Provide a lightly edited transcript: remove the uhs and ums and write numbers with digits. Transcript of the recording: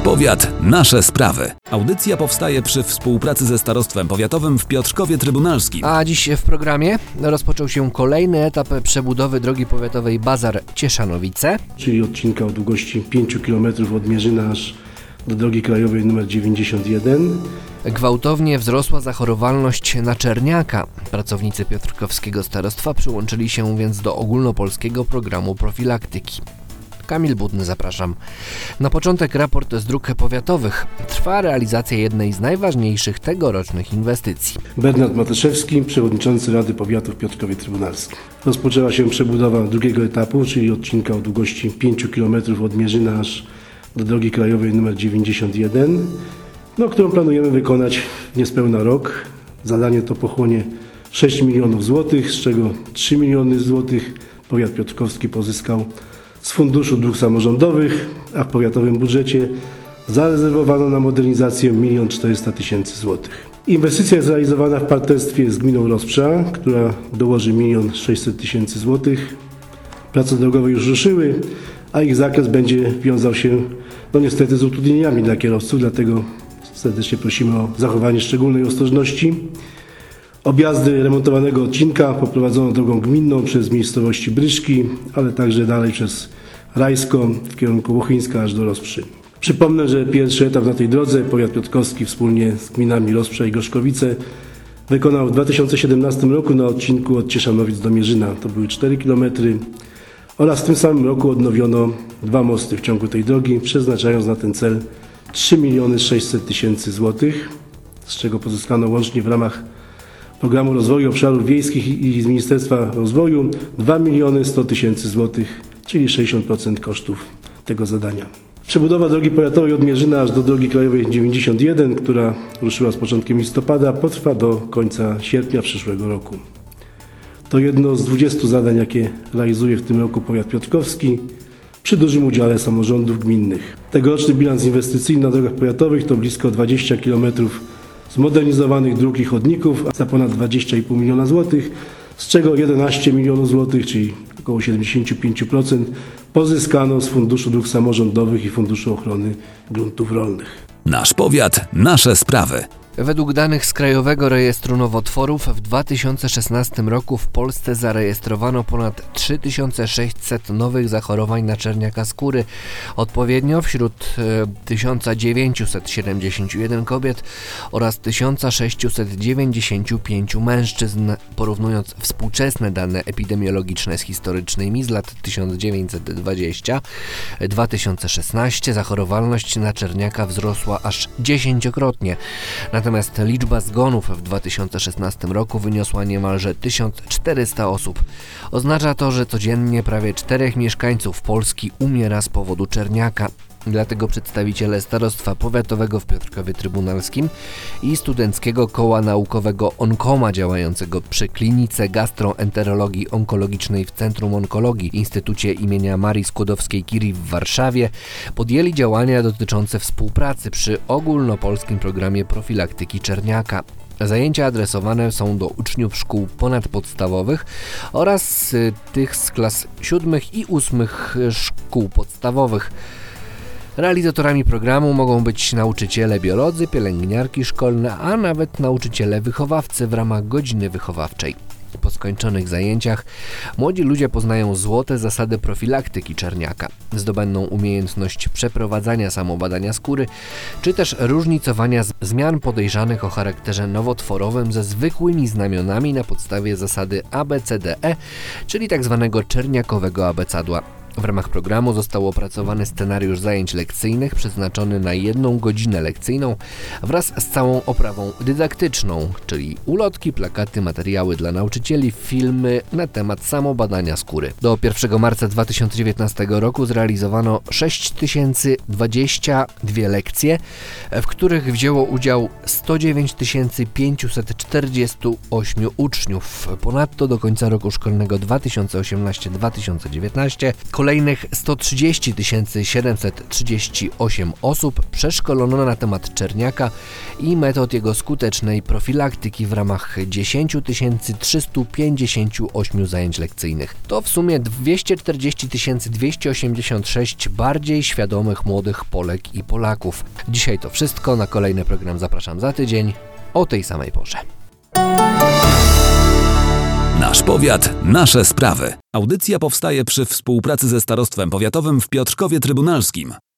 powiat, nasze sprawy. Audycja powstaje przy współpracy ze Starostwem Powiatowym w Piotrkowie Trybunalskim. A dziś w programie rozpoczął się kolejny etap przebudowy drogi powiatowej Bazar-Cieszanowice. Czyli odcinka o długości 5 km od Mierzyna aż do drogi krajowej nr 91. Gwałtownie wzrosła zachorowalność na czerniaka. Pracownicy piotrkowskiego starostwa przyłączyli się więc do ogólnopolskiego programu profilaktyki. Kamil Budny, zapraszam. Na początek raport z dróg powiatowych. Trwa realizacja jednej z najważniejszych tegorocznych inwestycji. Bernard Mateszewski, przewodniczący Rady Powiatu w Piotrkowie Trybunalskim. Rozpoczęła się przebudowa drugiego etapu, czyli odcinka o długości 5 km od Mierzyna aż do drogi krajowej nr 91, którą planujemy wykonać w niespełna rok. Zadanie to pochłonie 6 milionów złotych, z czego 3 miliony złotych powiat piotrkowski pozyskał z Funduszu Dróg Samorządowych, a w powiatowym budżecie zarezerwowano na modernizację 1 400 000 złotych. Inwestycja jest realizowana w partnerstwie z gminą Rozprza, która dołoży 1 600 000 złotych. Prace drogowe już ruszyły, a ich zakres będzie wiązał się niestety z utrudnieniami dla kierowców, dlatego serdecznie prosimy o zachowanie szczególnej ostrożności. Objazdy remontowanego odcinka poprowadzono drogą gminną przez miejscowości Bryszki, ale także dalej przez Rajsko w kierunku Łochyńska aż do Rozprzy. Przypomnę, że pierwszy etap na tej drodze powiat piotrkowski wspólnie z gminami Rozprza i Gorzkowice wykonał w 2017 roku na odcinku od Cieszanowic do Mierzyna. To były 4 km oraz w tym samym roku odnowiono 2 mosty w ciągu tej drogi, przeznaczając na ten cel 3 600 000 złotych, z czego pozyskano łącznie w ramach Programu Rozwoju Obszarów Wiejskich i z Ministerstwa Rozwoju 2 100 000 złotych, czyli 60% kosztów tego zadania. Przebudowa drogi powiatowej od Mierzyna aż do drogi krajowej 91, która ruszyła z początkiem listopada, potrwa do końca sierpnia przyszłego roku. To jedno z 20 zadań, jakie realizuje w tym roku powiat piotrkowski przy dużym udziale samorządów gminnych. Tegoroczny bilans inwestycyjny na drogach powiatowych to blisko 20 km zmodernizowanych dróg i chodników za ponad 20,5 miliona złotych, z czego 11 milionów złotych, czyli około 75%, pozyskano z Funduszu Dróg Samorządowych i Funduszu Ochrony Gruntów Rolnych. Nasz powiat, nasze sprawy. Według danych z Krajowego Rejestru Nowotworów w 2016 roku w Polsce zarejestrowano ponad 3600 nowych zachorowań na czerniaka skóry. Odpowiednio wśród 1971 kobiet oraz 1695 mężczyzn. Porównując współczesne dane epidemiologiczne z historycznymi z lat 1920-2016, zachorowalność na czerniaka wzrosła aż 10-krotnie. Natomiast liczba zgonów w 2016 roku wyniosła niemalże 1400 osób. Oznacza to, że codziennie prawie 4 mieszkańców Polski umiera z powodu czerniaka. Dlatego przedstawiciele Starostwa Powiatowego w Piotrkowie Trybunalskim i Studenckiego Koła Naukowego Onkoma działającego przy Klinice Gastroenterologii Onkologicznej w Centrum Onkologii Instytucie imienia Marii Skłodowskiej-Curie w Warszawie podjęli działania dotyczące współpracy przy ogólnopolskim programie profilaktyki czerniaka. Zajęcia adresowane są do uczniów szkół ponadpodstawowych oraz tych z klas 7 i 8 szkół podstawowych. Realizatorami programu mogą być nauczyciele biolodzy, pielęgniarki szkolne, a nawet nauczyciele wychowawcy w ramach godziny wychowawczej. Po skończonych zajęciach młodzi ludzie poznają złote zasady profilaktyki czerniaka. Zdobędą umiejętność przeprowadzania samobadania skóry, czy też różnicowania zmian podejrzanych o charakterze nowotworowym ze zwykłymi znamionami na podstawie zasady ABCDE, czyli tzw. czerniakowego abecadła. W ramach programu został opracowany scenariusz zajęć lekcyjnych przeznaczony na 1 godzinę lekcyjną wraz z całą oprawą dydaktyczną, czyli ulotki, plakaty, materiały dla nauczycieli, filmy na temat samobadania skóry. Do 1 marca 2019 roku zrealizowano 6022 lekcje, w których wzięło udział 109 548 uczniów. Ponadto do końca roku szkolnego 2018-2019 Kolejnych 130 738 osób przeszkolono na temat czerniaka i metod jego skutecznej profilaktyki w ramach 10 358 zajęć lekcyjnych. To w sumie 240 286 bardziej świadomych młodych Polek i Polaków. Dzisiaj to wszystko. Na kolejny program zapraszam za tydzień o tej samej porze. Nasz powiat, nasze sprawy. Audycja powstaje przy współpracy ze Starostwem Powiatowym w Piotrkowie Trybunalskim.